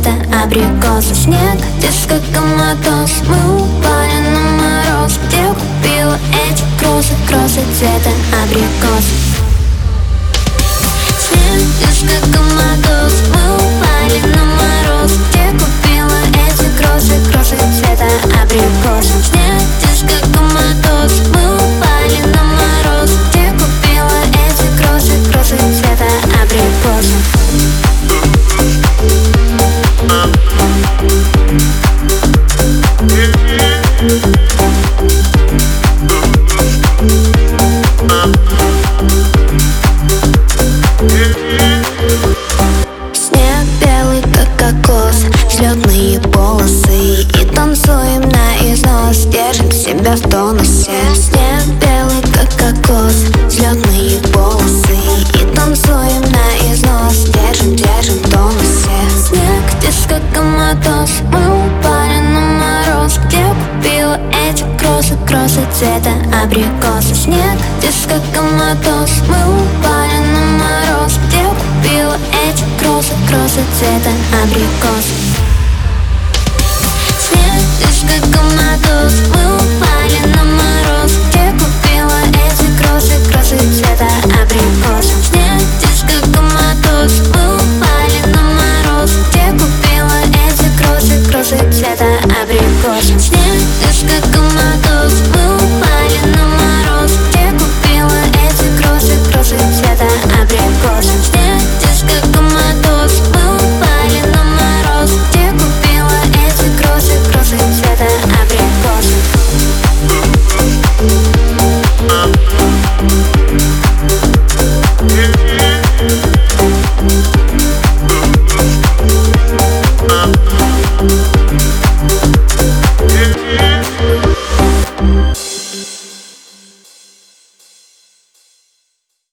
цвета абрикоса. Снег, диско, коматоз. Мы упали на мороз. Где купила эти кроссы? Кроссы цвета абрикоса. Снег, диско, коматоз. Мы упали на мороз. Где купила эти кроссы? Кроссы цвета абрикоса. Снег, диско, коматоз. Мы упали на мороз. Где купила эти кроссы? Кроссы цвета абрикоса. Снег белый, как кокос, взлетные полосы. И танцуем на износ, держим себя в тонусе. Снег белый, как кокос, взлетные полосы. И танцуем на износ, держим в тонусе. Снег, диско, коматоз. Мы упали на мороз. Где купила эти кроссы? Кроссы цвета абрикоса. Снег, диско, коматоз. Мы упали на мороз. Где купила эти кроссы? Кроссы цвета абрикоса. Снег, диско, коматоз. Мы